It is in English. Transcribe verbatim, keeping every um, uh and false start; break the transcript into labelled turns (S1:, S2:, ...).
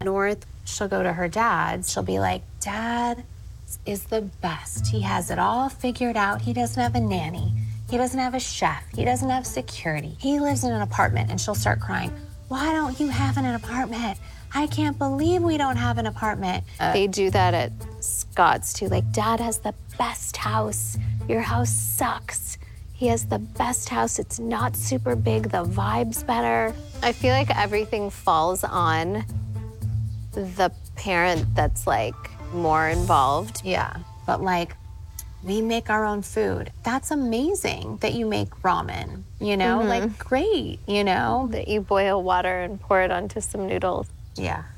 S1: North, she'll go to her dad. She'll be like, Dad is the best. He has it all figured out. He doesn't have a nanny. He doesn't have a chef. He doesn't have security. He lives in an apartment. And she'll start crying. Why don't you have an apartment? I can't believe we don't have an apartment.
S2: Uh, they do that at Scott's too. Like, Dad has the best house. Your house sucks. He has the best house. It's not super big. The vibe's better. I feel like everything falls on the parent that's like more involved.
S1: Yeah, but like, we make our own food. That's amazing that you make ramen, you know? Mm-hmm. Like, great, you know?
S2: That you boil water and pour it onto some noodles.
S1: Yeah.